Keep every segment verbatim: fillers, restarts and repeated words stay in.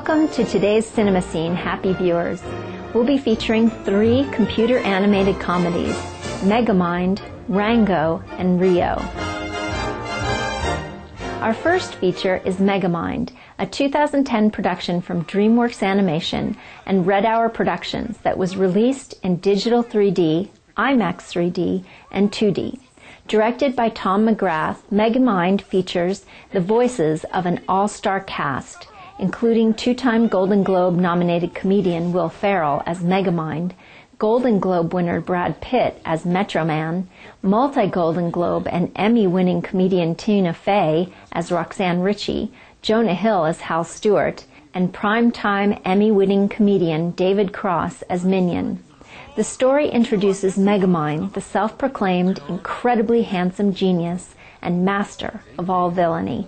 Welcome to today's Cinema Scene, happy viewers. We'll be featuring three computer-animated comedies, Megamind, Rango, and Rio. Our first feature is Megamind, a two thousand ten production from DreamWorks Animation and Red Hour Productions that was released in digital three D, IMAX three D, and two D. Directed by Tom McGrath, Megamind features the voices of an all-star cast, including two-time Golden Globe-nominated comedian Will Ferrell as Megamind, Golden Globe winner Brad Pitt as Metro Man, multi-Golden Globe and Emmy-winning comedian Tina Fey as Roxanne Ritchie, Jonah Hill as Hal Stewart, and primetime Emmy-winning comedian David Cross as Minion. The story introduces Megamind, the self-proclaimed, incredibly handsome genius and master of all villainy.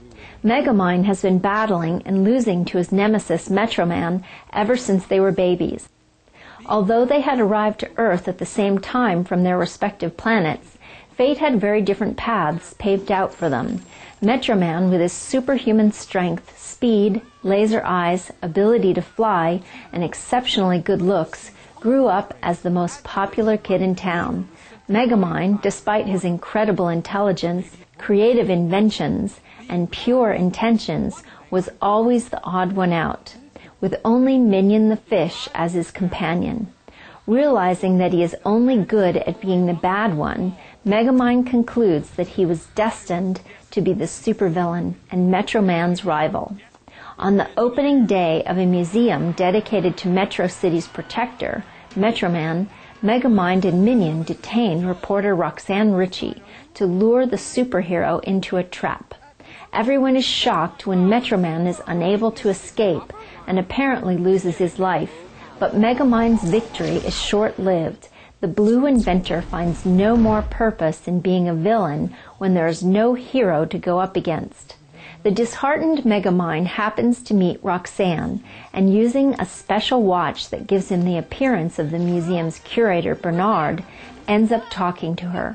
Megamind has been battling and losing to his nemesis Metro Man ever since they were babies. Although they had arrived to Earth at the same time from their respective planets, fate had very different paths paved out for them. Metro Man, with his superhuman strength, speed, laser eyes, ability to fly, and exceptionally good looks, grew up as the most popular kid in town. Megamind, despite his incredible intelligence, creative inventions, and pure intentions, was always the odd one out, with only Minion the fish as his companion. Realizing that he is only good at being the bad one, Megamind concludes that he was destined to be the supervillain and Metro Man's rival. On the opening day of a museum dedicated to Metro City's protector, Metro Man, Megamind and Minion detain reporter Roxanne Ritchie to lure the superhero into a trap. Everyone is shocked when Metro Man is unable to escape and apparently loses his life, but Megamind's victory is short-lived. The Blue Inventor finds no more purpose in being a villain when there is no hero to go up against. The disheartened Megamind happens to meet Roxanne, and using a special watch that gives him the appearance of the museum's curator, Bernard, ends up talking to her.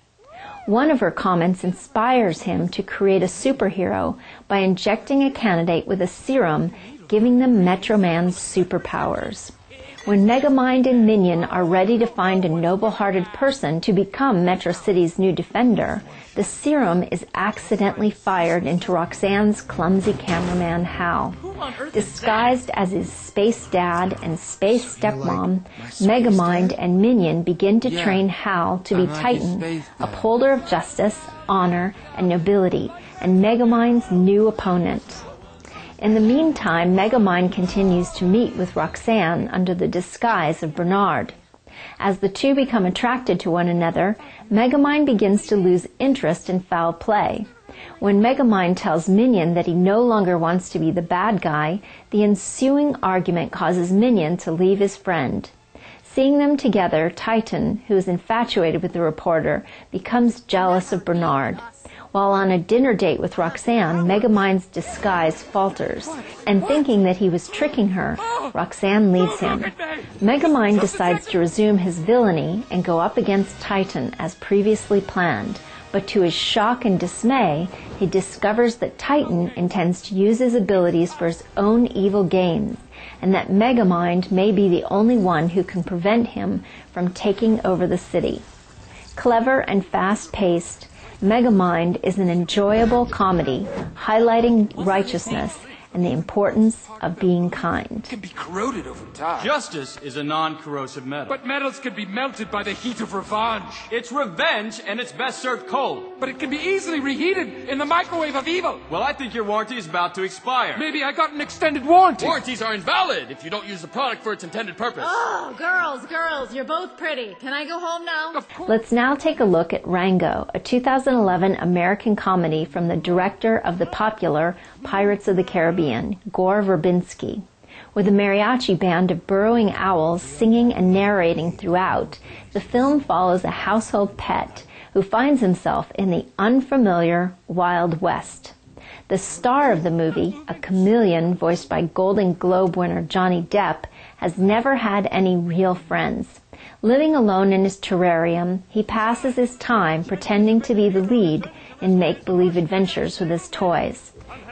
One of her comments inspires him to create a superhero by injecting a candidate with a serum, giving them Metro Man's superpowers. When Megamind and Minion are ready to find a noble-hearted person to become Metro City's new defender, the serum is accidentally fired into Roxanne's clumsy cameraman Hal. Disguised as his space dad and space stepmom, Megamind and Minion begin to train Hal to be Titan, upholder of justice, honor, and nobility, and Megamind's new opponent. In the meantime, Megamind continues to meet with Roxanne under the disguise of Bernard. As the two become attracted to one another, Megamind begins to lose interest in foul play. When Megamind tells Minion that he no longer wants to be the bad guy, the ensuing argument causes Minion to leave his friend. Seeing them together, Titan, who is infatuated with the reporter, becomes jealous of Bernard. While on a dinner date with Roxanne, Megamind's disguise falters, and thinking that he was tricking her, Roxanne leaves him. Megamind decides to resume his villainy and go up against Titan as previously planned, but to his shock and dismay, he discovers that Titan intends to use his abilities for his own evil gains, and that Megamind may be the only one who can prevent him from taking over the city. Clever and fast-paced, Megamind is an enjoyable comedy highlighting righteousness and the importance of being kind. It can be corroded over time. Justice is a non-corrosive metal. But metals can be melted by the heat of revenge. It's revenge, and it's best served cold. But it can be easily reheated in the microwave of evil. Well, I think your warranty is about to expire. Maybe I got an extended warranty. Warranties are invalid if you don't use the product for its intended purpose. Oh, girls, girls, you're both pretty. Can I go home now? Of course. Let's now take a look at Rango, a two thousand eleven American comedy from the director of the popular Pirates of the Caribbean, Gore Verbinski. With a mariachi band of burrowing owls singing and narrating throughout, the film follows a household pet who finds himself in the unfamiliar Wild West. The star of the movie, a chameleon voiced by Golden Globe winner Johnny Depp, has never had any real friends. Living alone in his terrarium, he passes his time pretending to be the lead in make-believe adventures with his toys.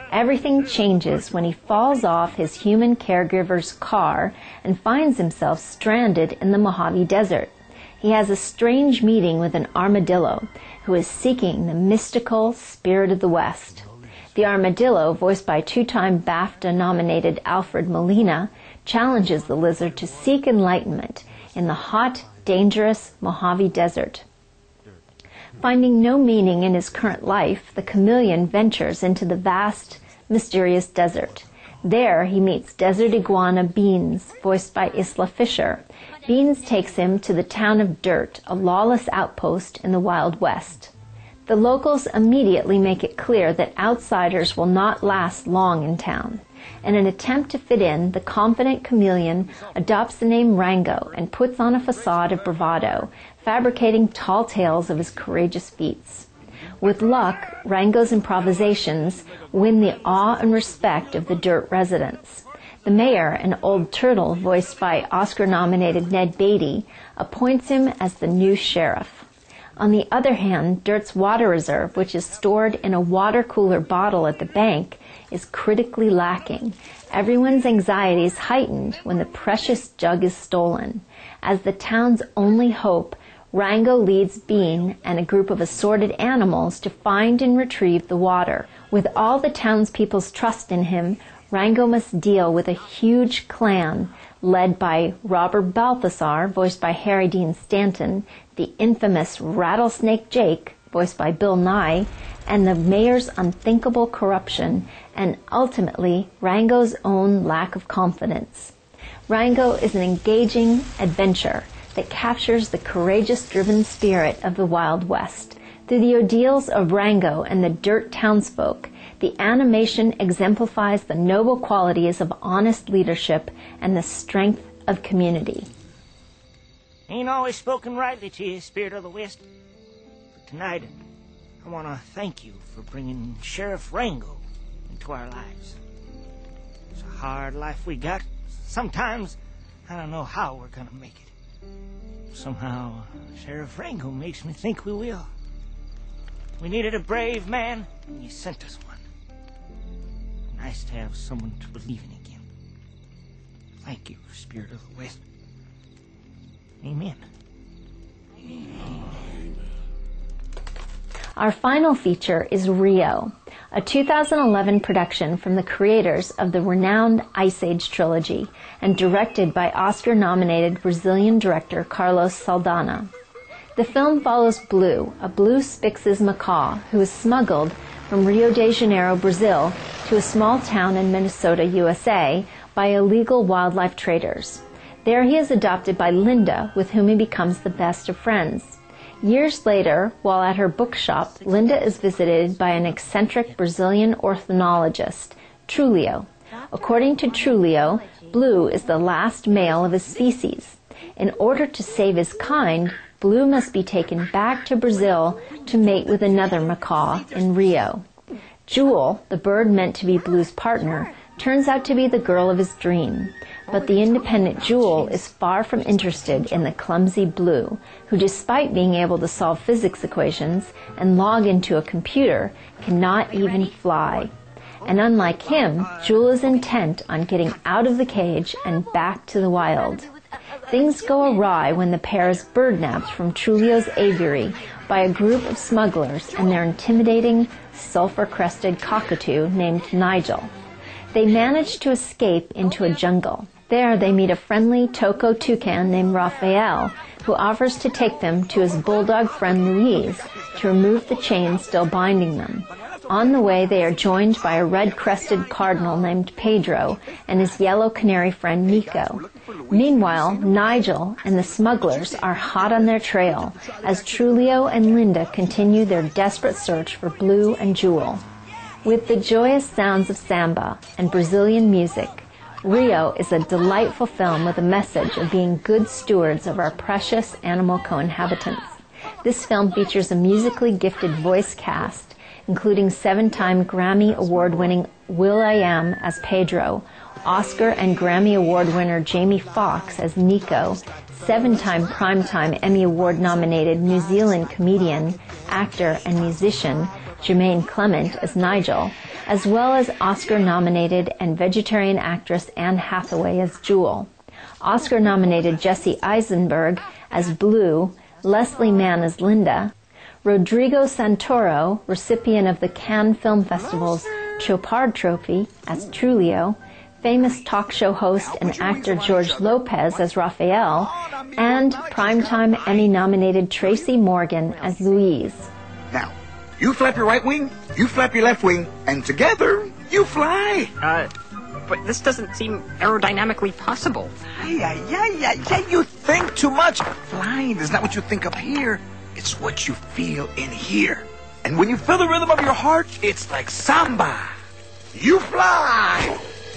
Everything changes when he falls off his human caregiver's car and finds himself stranded in the Mojave Desert. He has a strange meeting with an armadillo who is seeking the mystical spirit of the West. The armadillo, voiced by two-time BAFTA-nominated Alfred Molina, challenges the lizard to seek enlightenment in the hot, dangerous Mojave Desert. Finding no meaning in his current life, the chameleon ventures into the vast, mysterious desert. There he meets desert iguana Beans, voiced by Isla Fisher. Beans takes him to the town of Dirt, a lawless outpost in the Wild West. The locals immediately make it clear that outsiders will not last long in town. In an attempt to fit in, the confident chameleon adopts the name Rango and puts on a facade of bravado, fabricating tall tales of his courageous feats. With luck, Rango's improvisations win the awe and respect of the Dirt residents. The mayor, an old turtle voiced by Oscar-nominated Ned Beatty, appoints him as the new sheriff. On the other hand, Dirt's water reserve, which is stored in a water cooler bottle at the bank, is critically lacking. Everyone's anxiety is heightened when the precious jug is stolen. As the town's only hope, Rango leads Bean and a group of assorted animals to find and retrieve the water. With all the townspeople's trust in him, Rango must deal with a huge clan led by Robert Balthazar, voiced by Harry Dean Stanton, the infamous Rattlesnake Jake, voiced by Bill Nye, and the mayor's unthinkable corruption, and ultimately Rango's own lack of confidence. Rango is an engaging adventure that captures the courageous, driven spirit of the Wild West. Through the ordeals of Rango and the Dirt townsfolk, the animation exemplifies the noble qualities of honest leadership and the strength of community. Ain't always spoken rightly to you, Spirit of the West. But tonight, I want to thank you for bringing Sheriff Rango into our lives. It's a hard life we got. Sometimes I don't know how we're going to make it. Somehow, Sheriff Rango makes me think we will. We needed a brave man, and you sent us one. Nice to have someone to believe in again. Thank you, Spirit of the West. Amen. Our final feature is Rio, a two thousand eleven production from the creators of the renowned Ice Age trilogy and directed by Oscar-nominated Brazilian director Carlos Saldanha. The film follows Blue, a blue Spix's macaw who is smuggled from Rio de Janeiro, Brazil, to a small town in Minnesota, U S A, by illegal wildlife traders. There he is adopted by Linda, with whom he becomes the best of friends. Years later, while at her bookshop, Linda is visited by an eccentric Brazilian ornithologist, Trulio. According to Trulio, Blue is the last male of his species. In order to save his kind, Blue must be taken back to Brazil to mate with another macaw in Rio. Jewel, the bird meant to be Blue's partner, turns out to be the girl of his dream. But the independent Jewel is far from interested in the clumsy Blue, who, despite being able to solve physics equations and log into a computer, cannot even fly. And unlike him, Jewel is intent on getting out of the cage and back to the wild. Things go awry when the pair is birdnapped from Trulio's aviary by a group of smugglers and their intimidating, sulfur-crested cockatoo named Nigel. They manage to escape into a jungle. There they meet a friendly Toco toucan named Raphael, who offers to take them to his bulldog friend Louise to remove the chains still binding them. On the way, they are joined by a red-crested cardinal named Pedro and his yellow canary friend Nico. Meanwhile, Nigel and the smugglers are hot on their trail as Trulio and Linda continue their desperate search for Blue and Jewel. With the joyous sounds of samba and Brazilian music, Rio is a delightful film with a message of being good stewards of our precious animal co-inhabitants. This film features a musically gifted voice cast, including seven-time Grammy Award-winning will.i.am as Pedro, Oscar and Grammy Award winner Jamie Foxx as Nico, seven-time Primetime Emmy Award-nominated New Zealand comedian, actor, and musician Jermaine Clement as Nigel, as well as Oscar-nominated and vegetarian actress Anne Hathaway as Jewel. Oscar-nominated Jesse Eisenberg as Blue, Leslie Mann as Linda, Rodrigo Santoro, recipient of the Cannes Film Festival's Chopard Trophy as Trulio, famous talk show host and actor George Lopez as Raphael, and Primetime Emmy-nominated Tracy Morgan as Louise. Now, you flap your right wing, you flap your left wing, and together, you fly. Uh, but this doesn't seem aerodynamically possible. Yeah, yeah, yeah, yeah, you think too much. Flying is not what you think up here. It's what you feel in here. And when you feel the rhythm of your heart, it's like samba. You fly.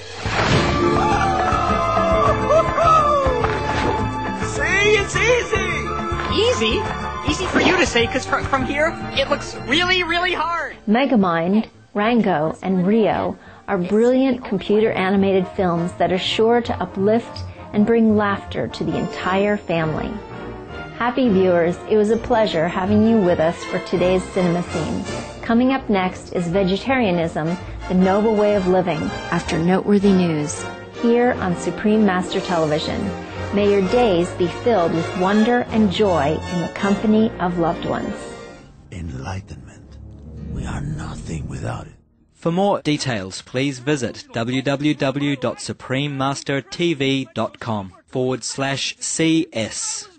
See, it's easy. Easy? Easy for you to say, because fr- from here, it looks really, really hard. Megamind, Rango, and Rio are brilliant computer-animated films that are sure to uplift and bring laughter to the entire family. Happy viewers, it was a pleasure having you with us for today's Cinema Scene. Coming up next is Vegetarianism, the Noble Way of Living, after noteworthy news, here on Supreme Master Television. May your days be filled with wonder and joy in the company of loved ones. Enlightenment. We are nothing without it. For more details, please visit www.suprememastertv.com forward slash CS.